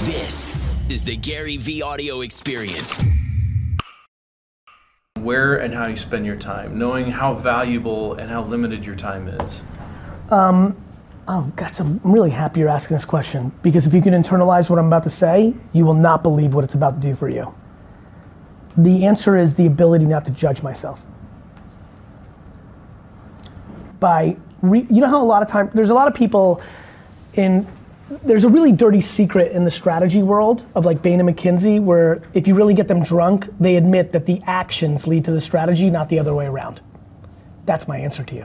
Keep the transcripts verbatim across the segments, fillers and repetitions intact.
This is the Gary V Audio Experience. Where and how you spend your time, knowing how valuable and how limited your time is. Um, oh, God, I'm really happy you're asking this question, because if you can internalize what I'm about to say, you will not believe what it's about to do for you. The answer is the ability not to judge myself. By, re- you know how a lot of time, there's a lot of people in, there's a really dirty secret in the strategy world of like Bain and McKinsey, where if you really get them drunk, they admit that the actions lead to the strategy, not the other way around. That's my answer to you.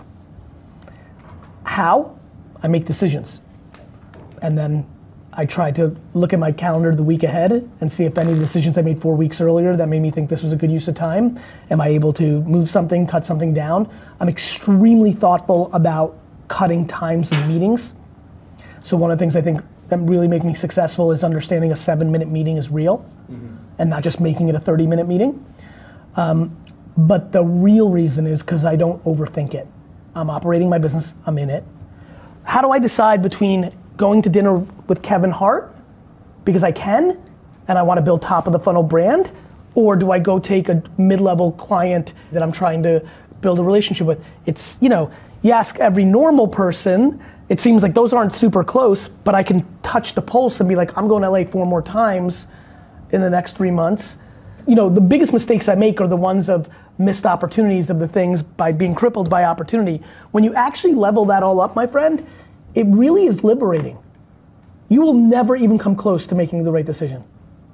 How? I make decisions. And then I try to look at my calendar the week ahead and see if any of the decisions I made four weeks earlier that made me think this was a good use of time, am I able to move something, cut something down? I'm extremely thoughtful about cutting times of meetings. So one of the things I think that really make me successful is understanding a seven minute meeting is real, mm-hmm. and not just making it a thirty minute meeting. Um, but the real reason is because I don't overthink it. I'm operating my business, I'm in it. How do I decide between going to dinner with Kevin Hart because I can and I want to build top of the funnel brand, or do I go take a mid-level client that I'm trying to build a relationship with? It's, you know, you ask every normal person, it seems like those aren't super close, but I can touch the pulse and be like, I'm going to L A four more times in the next three months. You know, the biggest mistakes I make are the ones of missed opportunities of the things by being crippled by opportunity. When you actually level that all up, my friend, it really is liberating. You will never even come close to making the right decision.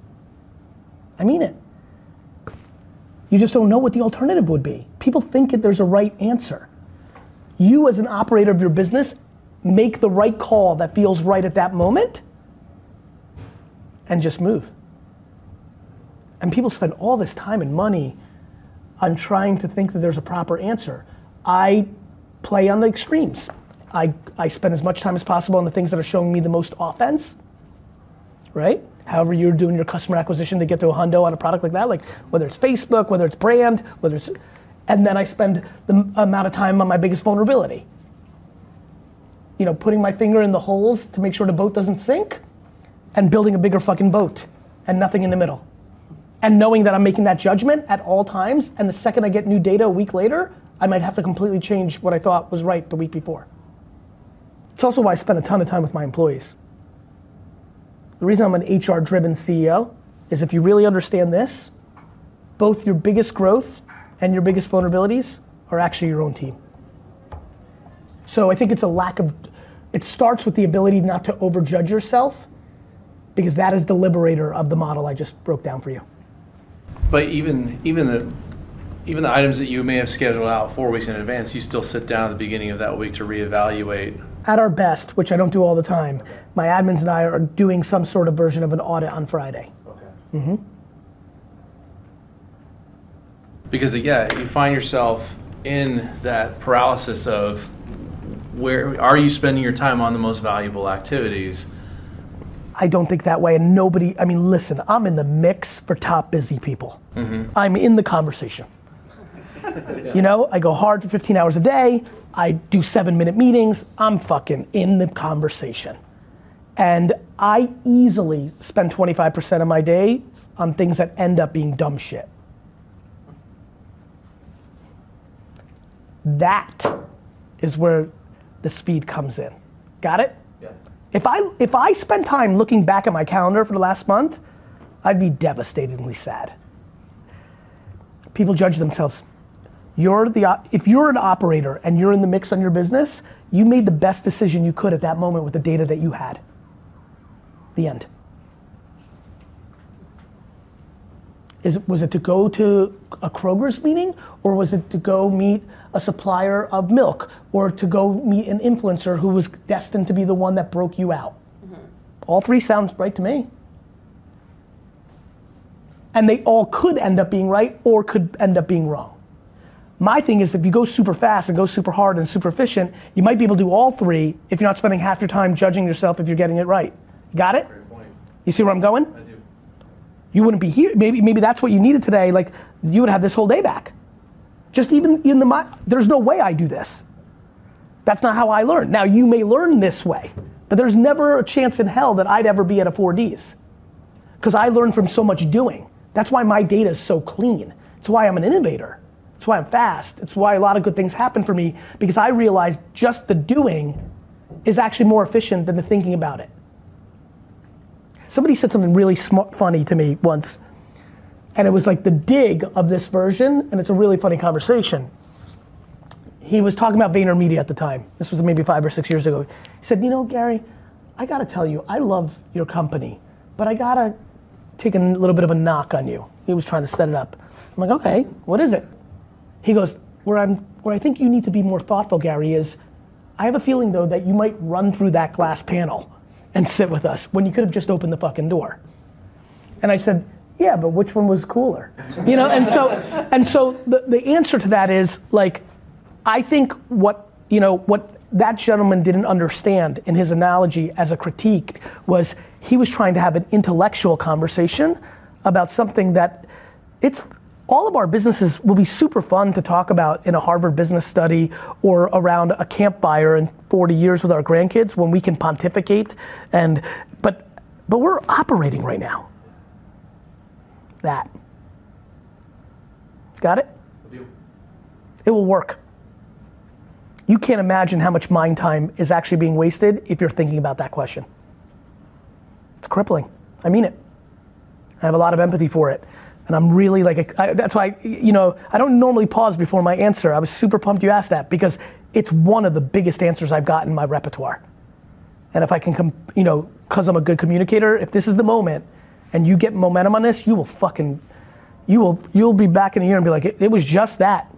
I mean it. You just don't know what the alternative would be. People think that there's a right answer. You as an operator of your business, make the right call that feels right at that moment and just move. And people spend all this time and money on trying to think that there's a proper answer. I play on the extremes. I, I spend as much time as possible on the things that are showing me the most offense, right? However you're doing your customer acquisition to get to a hundo on a product like that, like whether it's Facebook, whether it's brand, whether it's, and then I spend the amount of time on my biggest vulnerability. You know, putting my finger in the holes to make sure the boat doesn't sink, and building a bigger fucking boat, and nothing in the middle. And knowing that I'm making that judgment at all times, and the second I get new data a week later, I might have to completely change what I thought was right the week before. It's also why I spend a ton of time with my employees. The reason I'm an H R-driven C E O is if you really understand this, both your biggest growth and your biggest vulnerabilities are actually your own team. So I think it's a lack of, it starts with the ability not to overjudge yourself, because that is the liberator of the model I just broke down for you. But even even the even the items that you may have scheduled out four weeks in advance, you still sit down at the beginning of that week to reevaluate. At our best, which I don't do all the time, my admins and I are doing some sort of version of an audit on Friday. Okay. Mm-hmm. Because yeah, you find yourself in that paralysis of where are you spending your time on the most valuable activities? I don't think that way, and nobody, I mean, listen, I'm in the mix for top busy people. Mm-hmm. I'm in the conversation. Yeah. You know, I go hard for fifteen hours a day, I do seven minute meetings, I'm fucking in the conversation. And I easily spend twenty-five percent of my day on things that end up being dumb shit. That is where the speed comes in. Got it? Yeah. If I if I spend time looking back at my calendar for the last month, I'd be devastatingly sad. People judge themselves. You're the if you're an operator and you're in the mix on your business, you made the best decision you could at that moment with the data that you had. The end. Is it, was it to go to a Kroger's meeting, or was it to go meet a supplier of milk, or to go meet an influencer who was destined to be the one that broke you out? Mm-hmm. All three sounds right to me. And they all could end up being right or could end up being wrong. My thing is, if you go super fast and go super hard and super efficient, you might be able to do all three if you're not spending half your time judging yourself if you're getting it right. Got it? Great point. You see where I'm going? I do. You wouldn't be here. Maybe maybe that's what you needed today. Like, you would have this whole day back. Just even in the, there's no way I do this. That's not how I learn. Now, you may learn this way, but there's never a chance in hell that I'd ever be at a four Ds. because I learned from so much doing. That's why my data is so clean. It's why I'm an innovator. It's why I'm fast. It's why a lot of good things happen for me, because I realized just the doing is actually more efficient than the thinking about it. Somebody said something really smart, funny to me once, and it was like the dig of this version, and it's a really funny conversation. He was talking about VaynerMedia at the time. This was maybe five or six years ago. He said, you know, Gary, I gotta tell you, I love your company, but I gotta take a little bit of a knock on you. He was trying to set it up. I'm like, okay, what is it? He goes, where I'm, where I think you need to be more thoughtful, Gary, is I have a feeling though that you might run through that glass panel and sit with us when you could have just opened the fucking door. And I said, yeah, but which one was cooler? You know, and so, and so the, the answer to that is like, I think what, you know, what that gentleman didn't understand in his analogy as a critique was he was trying to have an intellectual conversation about something that it's, all of our businesses will be super fun to talk about in a Harvard business study or around a campfire in forty years with our grandkids when we can pontificate and, but, but we're operating right now. That. Got it? It will work. You can't imagine how much mind time is actually being wasted if you're thinking about that question. It's crippling. I mean it. I have a lot of empathy for it. And I'm really like, I, that's why, you know, I don't normally pause before my answer. I was super pumped you asked that because it's one of the biggest answers I've gotten in my repertoire. And if I can, com- you know, because I'm a good communicator, if this is the moment and you get momentum on this, you will fucking, you will, you'll be back in a year and be like, it, it was just that.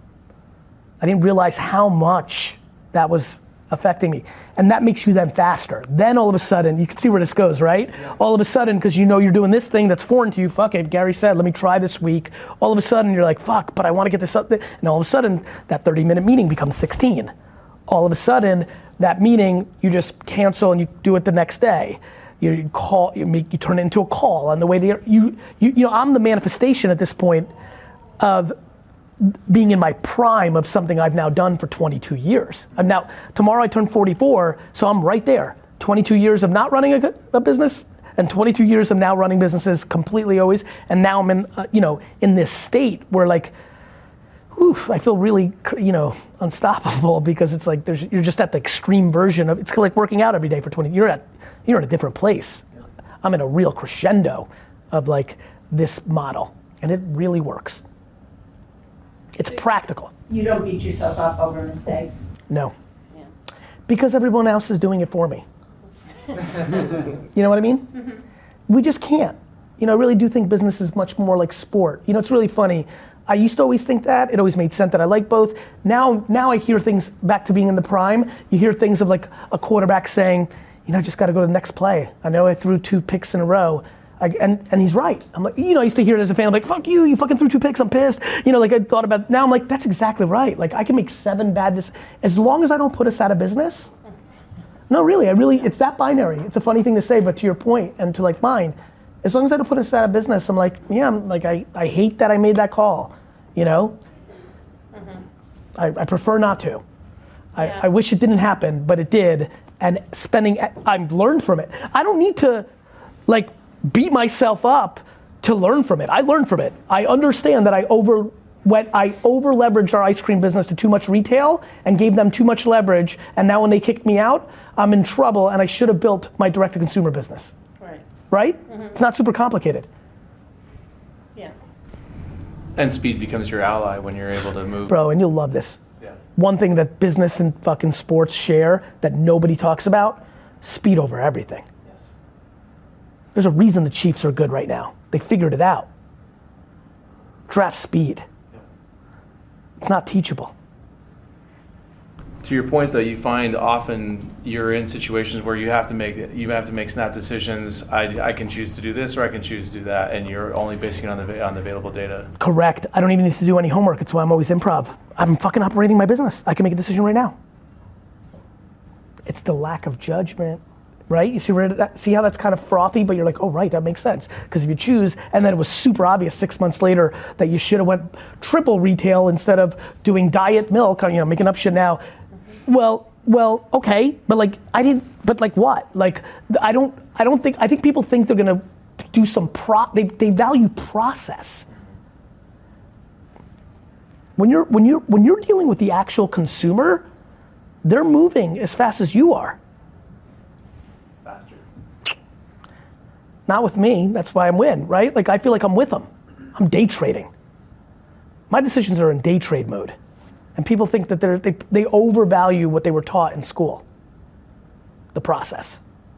I didn't realize how much that was affecting me. And that makes you then faster. Then all of a sudden, you can see where this goes, right? Yeah. All of a sudden, because you know you're doing this thing that's foreign to you, fuck it, Gary said, let me try this week. All of a sudden, you're like, fuck, but I want to get this up. And all of a sudden, that thirty minute meeting becomes sixteen. All of a sudden, that meeting, you just cancel and you do it the next day. You call, you make, you turn it into a call on the way there. You, you, you know, I'm the manifestation at this point of being in my prime of something I've now done for twenty-two years. I'm now, tomorrow I turn forty-four, so I'm right there. twenty-two years of not running a, a business, and twenty-two years of now running businesses completely always, and now I'm in, uh, you know, in this state where like, oof, I feel really, you know, unstoppable because it's like, there's, you're just at the extreme version of, it's like working out every day for twenty, you're at, you're in a different place. I'm in a real crescendo of like this model, and it really works. It's practical. You don't beat yourself up over mistakes? No. Yeah. Because everyone else is doing it for me. You know what I mean? Mm-hmm. We just can't. You know, I really do think business is much more like sport. You know, it's really funny. I used to always think that. It always made sense that I like both. Now, now I hear things back to being in the prime. You hear things of like a quarterback saying, you know, I just got to go to the next play. I know I threw two picks in a row. I, and, and he's right. I'm like, you know, I used to hear it as a fan, I'm like, fuck you, you fucking threw two picks, I'm pissed. You know, like I thought about, now I'm like, that's exactly right. Like I can make seven bad decisions, as long as I don't put us out of business. No, really, I really, it's that binary. It's a funny thing to say, but to your point and to like mine, as long as I don't put us out of business, I'm like, yeah, I'm like, I, I hate that I made that call, you know? Mm-hmm. I, I prefer not to. I, yeah. I wish it didn't happen, but it did. And spending, I've learned from it. I don't need to like, beat myself up to learn from it. I learned from it. I understand that I over went, I over leveraged our ice cream business to too much retail and gave them too much leverage. And now when they kicked me out, I'm in trouble and I should have built my direct to consumer business. Right. Right? Mm-hmm. It's not super complicated. Yeah. And speed becomes your ally when you're able to move. Bro, and you'll love this. Yeah. One thing that business and fucking sports share that nobody talks about, speed over everything. There's a reason the Chiefs are good right now. They figured it out. Draft speed. It's not teachable. To your point though, you find often you're in situations where you have to make you have to make snap decisions. I, I can choose to do this or I can choose to do that, and you're only basing it on the on the available data. Correct. I don't even need to do any homework. It's why I'm always improv. I'm fucking operating my business. I can make a decision right now. It's the lack of judgment. Right? You see where that, see how that's kind of frothy, but you're like, oh right, that makes sense. Because if you choose, and then it was super obvious six months later that you should have went triple retail instead of doing diet milk, you know, making up shit now. Mm-hmm. Well, well, okay, but like I didn't. But like what? Like I don't. I don't think. I think people think they're gonna do some pro, they, they value process. When you're, when you're, when you're dealing with the actual consumer, they're moving as fast as you are. Faster. Not with me, that's why I'm win, right? Like I feel like I'm with them. I'm day trading. My decisions are in day trade mode. And people think that they're, they, they overvalue what they were taught in school. The process.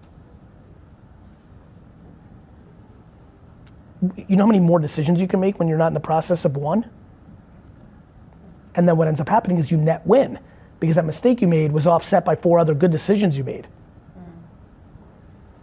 You know how many more decisions you can make when you're not in the process of one? And then what ends up happening is you net win, because that mistake you made was offset by four other good decisions you made.